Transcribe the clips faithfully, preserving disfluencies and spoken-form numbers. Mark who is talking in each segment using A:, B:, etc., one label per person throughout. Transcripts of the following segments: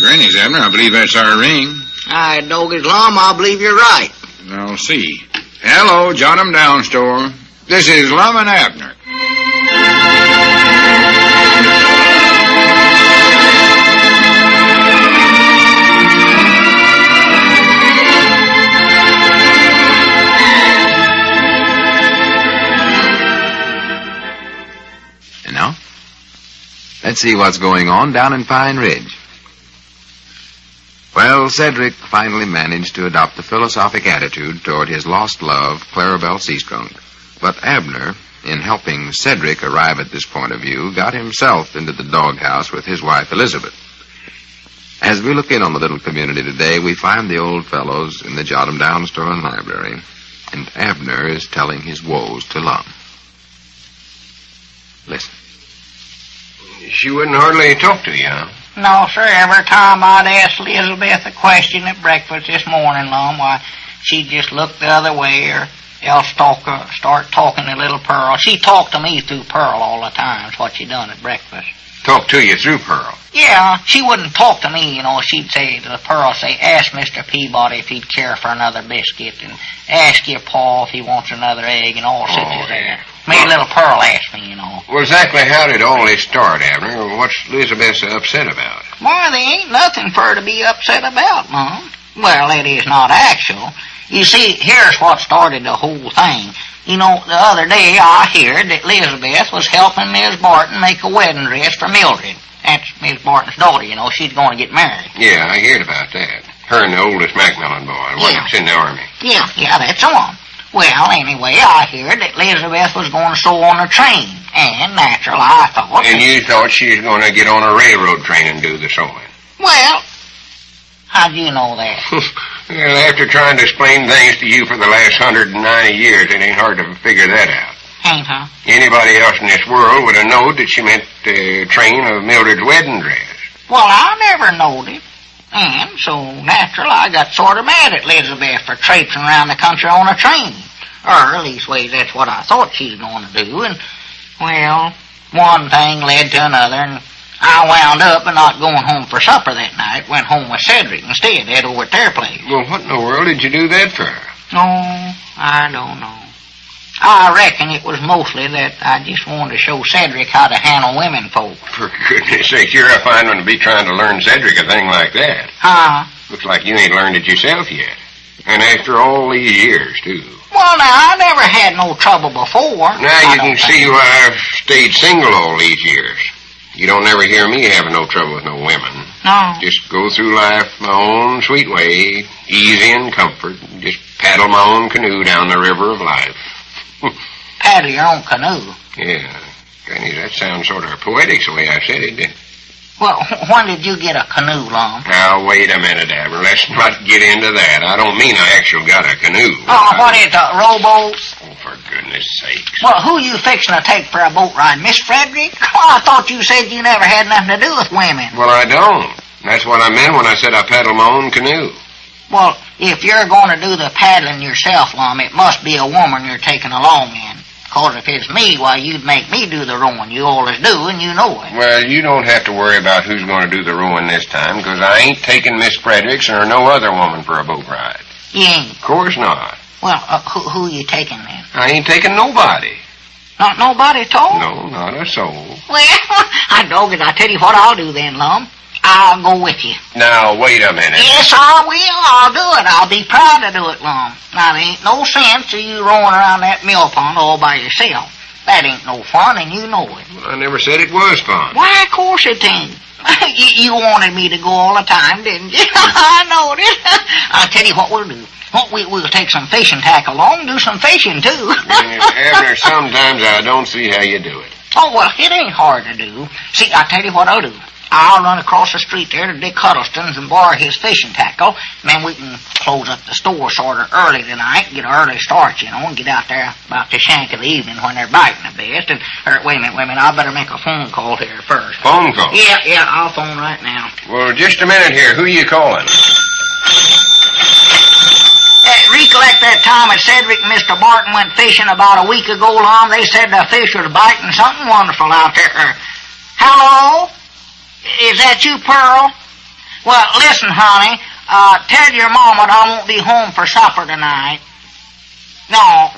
A: Granny's, Abner. I believe that's our ring.
B: I dog his lum, I believe you're right.
A: I'll see. Hello, Jot 'em Down store. This is Lum and Abner.
C: And now, let's see what's going on down in Pine Ridge. Well, Cedric finally managed to adopt a philosophic attitude toward his lost love, Clarabelle Seastrunk. But Abner, in helping Cedric arrive at this point of view, got himself into the doghouse with his wife, Elizabeth. As we look in on the little community today, we find the old fellows in the Jot 'em Down store and library, and Abner is telling his woes to Lum. Listen.
D: She wouldn't hardly talk to you, huh?
B: No, sir. Every time I'd ask Elizabeth a question at breakfast this morning, Lum, why, she'd just look the other way or else talk, uh, start talking to little Pearl. She talked to me through Pearl all the time. That's what she done at breakfast.
D: Talk to you through Pearl?
B: Yeah, she wouldn't talk to me, you know. She'd say to the Pearl, say, ask Mister Peabody if he'd care for another biscuit, and ask your Pa if he wants another egg, and all such
D: Oh,
B: as
D: yeah.
B: that. Me little Pearl asked me, you know.
D: Well, exactly how did all this start, Abner? What's Elizabeth so upset about?
B: Why, there ain't nothing for her to be upset about, Mom. Well, it is not actual. You see, here's what started the whole thing. You know, the other day I heard that Elizabeth was helping Miss Barton make a wedding dress for Mildred. That's Miss Barton's daughter, you know. She's going to get married.
D: Yeah, I heard about that. Her and the oldest Macmillan boy, the one
B: Yeah.
D: that's in the army.
B: Yeah, yeah, that's on. Well, anyway, I heard that Elizabeth was going to sew on a train. And, natural, I thought...
D: And you thought she was going to get on a railroad train and do the sewing?
B: Well, how'd you know that?
D: Well, after trying to explain things to you for the last one hundred ninety years, it ain't hard to figure that out.
B: Ain't, huh?
D: Anybody else in this world would have known that she meant the train of Mildred's wedding dress.
B: Well, I never knowed it. And so, natural, I got sort of mad at Elizabeth for traipsing around the country on a train. Or, leastways, that's what I thought she was going to do. And, well, one thing led to another, and I wound up and not going home for supper that night. Went home with Cedric instead, head over at their place.
D: Well, what in the world did you do that for?
B: Oh, I don't know. I reckon it was mostly that I just wanted to show Cedric how to handle women folk.
D: For goodness sake, you're a fine one to be trying to learn Cedric a thing like that.
B: Huh?
D: Looks like you ain't learned it yourself yet. And after all these years, too.
B: Well, now, I never had no trouble before.
D: Now you can see why I've stayed single all these years. You don't never hear me having no trouble with no women.
B: No.
D: Just go through life my own sweet way, easy and comfort, and just paddle my own canoe down the river of life.
B: Paddle your own canoe.
D: Yeah. Granny, that sounds sort of poetic the way I said it, didn't it?
B: Well, when did you get a canoe, Lum?
D: Now, wait a minute, Abner. Let's not get into that. I don't mean I actually got a canoe.
B: Oh, what is it, a rowboat?
D: Oh, for goodness sakes.
B: Well, who you fixing to take for a boat ride, Miss Frederick? Oh, I thought you said you never had nothing to do with women.
D: Well, I don't. That's what I meant when I said I paddle my own canoe.
B: Well, if you're going to do the paddling yourself, Lum, it must be a woman you're taking along in. Because if it's me, why, you'd make me do the rowing. You always do, and you know it.
D: Well, you don't have to worry about who's going to do the rowing this time, because I ain't taking Miss Fredericks or no other woman for a boat ride.
B: You ain't?
D: Of course not.
B: Well, uh, who, who you taking then?
D: I ain't taking nobody.
B: Not nobody at all?
D: No, not a soul.
B: Well, I dog it. I tell you what I'll do then, Lum. I'll go with you.
D: Now, wait a minute.
B: Yes, I will. I'll do it. I'll be proud to do it, Lum. Now, there ain't no sense of you rowing around that mill pond all by yourself. That ain't no fun, and you know it.
D: Well, I never said it was fun.
B: Why, of course it ain't. you, you wanted me to go all the time, didn't you? I know it. I'll tell you what we'll do. Well, we, we'll take some fishing tackle along, do some fishing, too.
D: Abner, sometimes I don't see how you do it.
B: Oh, well, it ain't hard to do. See, I'll tell you what I'll do. I'll run across the street there to Dick Huddleston's and borrow his fishing tackle, and then we can close up the store sort of early tonight, get an early start, you know, and get out there about the shank of the evening when they're biting the best. And, er, wait a minute, wait a minute, I better make a phone call here first.
D: Phone call?
B: Yeah, yeah, I'll phone right now.
D: Well, just a minute here. Who are you calling?
B: Uh, recollect that time that Cedric and Mister Barton went fishing about a week ago, Lum? They said the fish was biting something wonderful out there. Hello? Is that you, Pearl? Well, listen, honey. Uh, tell your mama that I won't be home for supper tonight. No.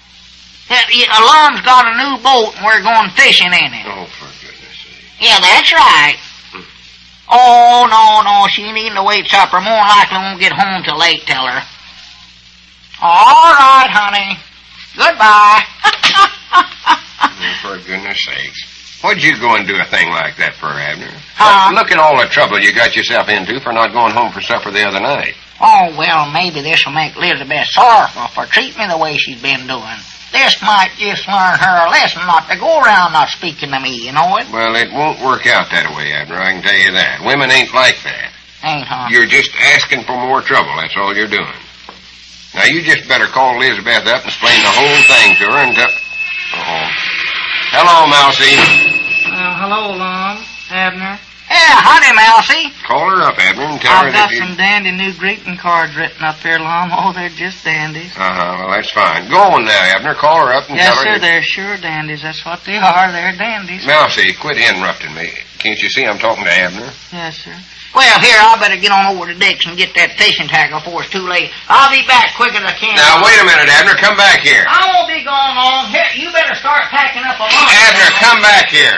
B: Alon's got a new boat and we're going fishing in it.
D: Oh, for goodness sake.
B: Yeah, that's right. Hmm. Oh, no, no, she needn't to wait supper. More likely won't get home till late, tell her. All right, honey. Goodbye.
D: Oh, for goodness sakes. What'd you go and do a thing like that for, Abner?
B: Huh?
D: Look at all the trouble you got yourself into for not going home for supper the other night.
B: Oh, well, maybe this will make Elizabeth sorrowful for treating me the way she's been doing. This might just learn her a lesson not to go around not speaking to me, you know it?
D: Well, it won't work out that way, Abner, I can tell you that. Women ain't like that.
B: Ain't, huh?
D: You're just asking for more trouble, that's all you're doing. Now, you just better call Elizabeth up and explain the whole thing to her and tell... Uh-oh. Hello, Mousie.
E: Uh, hello, Lum. Abner.
B: Yeah, howdy, Mousie.
D: Call her up, Abner, and tell
E: I've
D: her
E: got
D: that you...
E: some dandy new greeting cards written up here, Lum. Oh, they're just dandies.
D: Uh-huh, well, that's fine. Go on now, Abner. Call her up and
E: Yes,
D: tell her...
E: sir,
D: that...
E: they're sure dandies. That's what they are. They're dandies.
D: Mousie, quit interrupting me. Can't you see I'm talking to Abner?
E: Yes, sir.
B: Well, here, I better get on over to Dick's and get that fishing tackle before it's too late. I'll be back quick as I can.
D: Now, wait a minute, Abner. Come back here.
B: I won't be gone long. Here, you better start packing up a lunch.
D: Abner, come back here.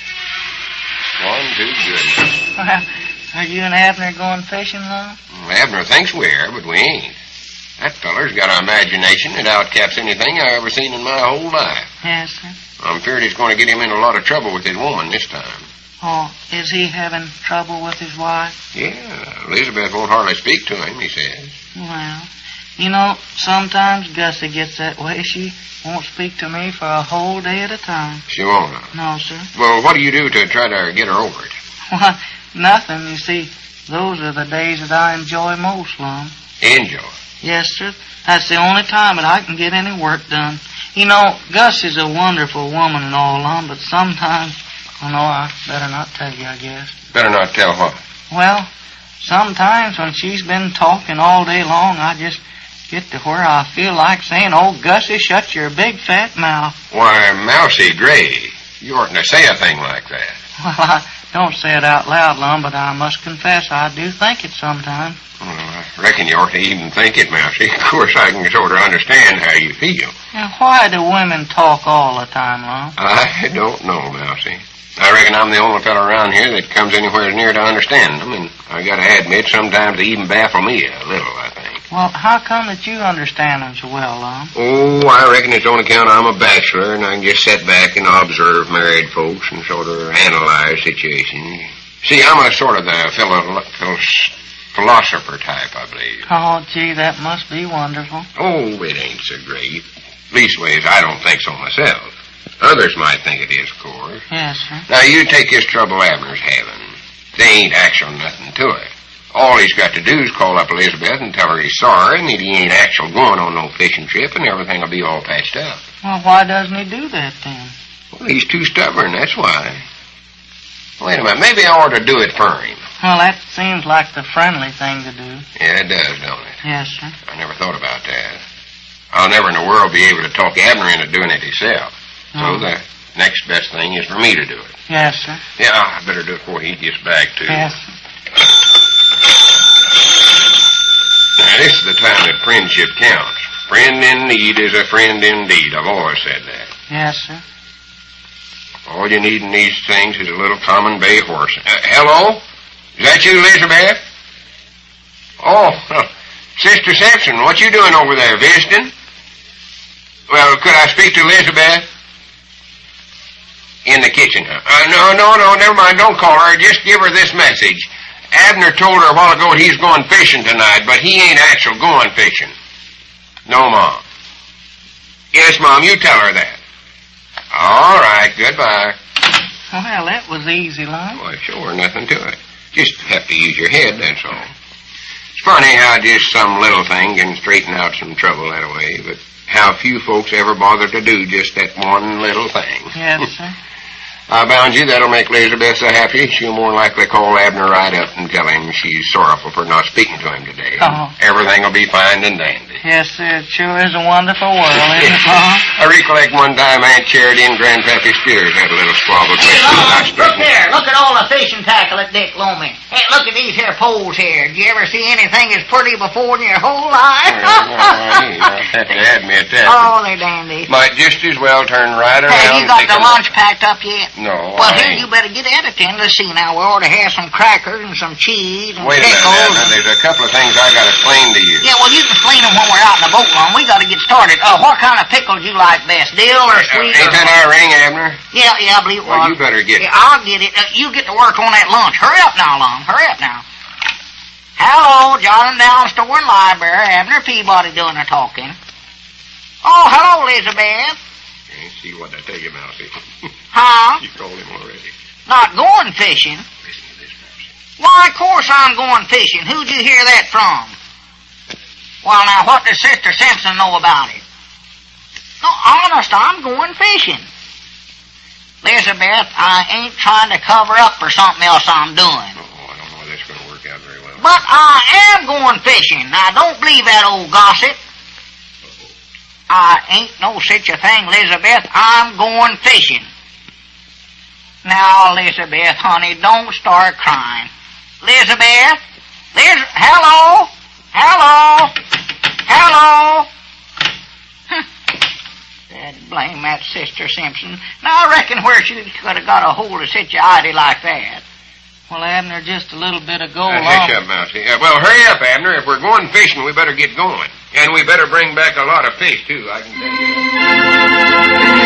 D: One, two, good.
E: Well, are you and Abner going fishing, Lum?
D: Abner thinks we are, but we ain't. That feller's got an imagination that outcaps anything I ever seen in my whole life.
E: Yes, sir.
D: I'm feared it's going to get him in a lot of trouble with his woman this time.
E: Oh, is he having trouble with his wife?
D: Yeah, Elizabeth won't hardly speak to him, he says.
E: Well, you know, sometimes Gussie gets that way. She won't speak to me for a whole day at a time.
D: She won't?
E: No, sir.
D: Well, what do you do to try to get her over it?
E: Why, nothing. You see, those are the days that I enjoy most, Lum.
D: Enjoy?
E: Yes, sir. That's the only time that I can get any work done. You know, Gussie's a wonderful woman and all, Lum, but sometimes... Oh, no, I better not tell you, I guess.
D: Better not tell what?
E: Well, sometimes when she's been talking all day long, I just get to where I feel like saying, "Oh, Gussie, shut your big fat mouth."
D: Why, Mousie Gray, you oughtn't to say a thing like that.
E: Well, I don't say it out loud, Lum, but I must confess I do think it sometimes.
D: Well, I reckon you ought to even think it, Mousie. Of course, I can sort of understand how you feel.
E: Now, why do women talk all the time, Lum?
D: I don't know, Mousie. I reckon I'm the only fellow around here that comes anywhere near to understanding them, and I gotta admit, sometimes they even baffle me a little, I think.
E: Well, how come that you understand them so well, Lum?
D: Oh, I reckon it's on account I'm a bachelor, and I can just sit back and observe married folks and sort of analyze situations. See, I'm a sort of the philo- philo- philosopher type, I believe.
E: Oh, gee, that must be wonderful.
D: Oh, it ain't so great. Leastways, I don't think so myself. Others might think it is, of course.
E: Yes, sir.
D: Now, you take this trouble Abner's having. There ain't actual nothing to it. All he's got to do is call up Elizabeth and tell her he's sorry and that he ain't actual going on no fishing trip, and everything will be all patched up.
E: Well, why doesn't he do that then?
D: Well, he's too stubborn, that's why. Wait a minute, maybe I ought to do it for him.
E: Well, that seems like the friendly thing to do.
D: Yeah, it does, don't it?
E: Yes, sir.
D: I never thought about that. I'll never in the world be able to talk Abner into doing it himself. So
E: Oh.
D: the next best thing is for me to do it.
E: Yes, sir.
D: Yeah, I better do it before he gets back, too.
E: Yes, sir.
D: Now, this is the time that friendship counts. Friend in need is a friend indeed. I've always said that.
E: Yes, sir.
D: All you need in these things is a little common bay horse. Uh, hello? Is that you, Elizabeth? Oh, huh. Sister Simpson, what you doing over there, visiting? Well, could I speak to Elizabeth? In the kitchen, huh? Uh, no, no, no, never mind. Don't call her. Just give her this message. Abner told her a while ago he's going fishing tonight, but he ain't actual going fishing. No, Mom. Yes, Mom, you tell her that. All right, goodbye.
E: Well, that was easy, Lum.
D: Why, sure, nothing to it. Just have to use your head, that's all. It's funny how just some little thing can straighten out some trouble that way, but how few folks ever bother to do just that one little thing.
E: Yes, sir.
D: I bound you that'll make Elizabeth so happy, she'll more likely call Abner right up and tell him she's sorrowful for not speaking to him today.
E: Oh.
D: Everything will be fine and dandy.
E: Yes, sir. It sure is a wonderful world, isn't it, Pa?
D: I recollect one time Aunt Charity and Grandpappy Spears had a little squabble.
B: Hey, Lon, look there. Look at all the fishing tackle that Dick loaned me. Hey, look at these here poles here. Did you ever see anything as pretty before in your whole life?
D: Well, you have to admit that.
B: Oh, they're dandy.
D: Might just as well turn right around.
B: Have you got
D: and take
B: the
D: a
B: lunch
D: look.
B: packed up yet?
D: No,
B: Well,
D: I
B: here,
D: ain't.
B: you better get at it then. Let's see now. We ought to have some crackers and some cheese and
D: Wait a minute,
B: pickles.
D: Abner. There's a couple of things I got to explain to you.
B: Yeah, well, you can clean them when we're out in the boat lawn. We got to get started. Uh, what kind of pickles you like best? Dill or
D: Uh,
B: sweet?
D: ain't
B: or
D: that our ring, Abner?
B: Yeah, yeah, I believe it
D: Well,
B: was.
D: you better get
B: Yeah,
D: it.
B: I'll get it. Uh, you get to work on that lunch. Hurry up now, Lon. Hurry up now. Hello, John and Down Store and Library. Abner Peabody doing the talking. Oh, hello, Elizabeth.
D: Okay, see what I tell you, Mousy.
B: Huh?
D: You told him already.
B: Not going fishing?
D: Listen to this, Mousy.
B: Why, of course I'm going fishing. Who'd you hear that from? Well, now, what does Sister Simpson know about it? No, honest, I'm going fishing. Elizabeth, I ain't trying to cover up for something else I'm doing.
D: Oh, I don't know if that's going to work out very well.
B: But I am going fishing. Now, don't believe that old gossip. I ain't no such a thing, Elizabeth. I'm going fishing. Now, Elizabeth, honey, don't start crying. Elizabeth? Liz, hello? Hello? Hello? Dad, blame that Sister Simpson. Now, I reckon where she could have got a hold of such a idea like that.
E: Well, Abner, just a little bit ago.
D: Uh,
E: Lon-
D: hush up, Mousy. Uh, well, hurry up, Abner. If we're going fishing, we better get going. And we better bring back a lot of fish, too, I can tell you.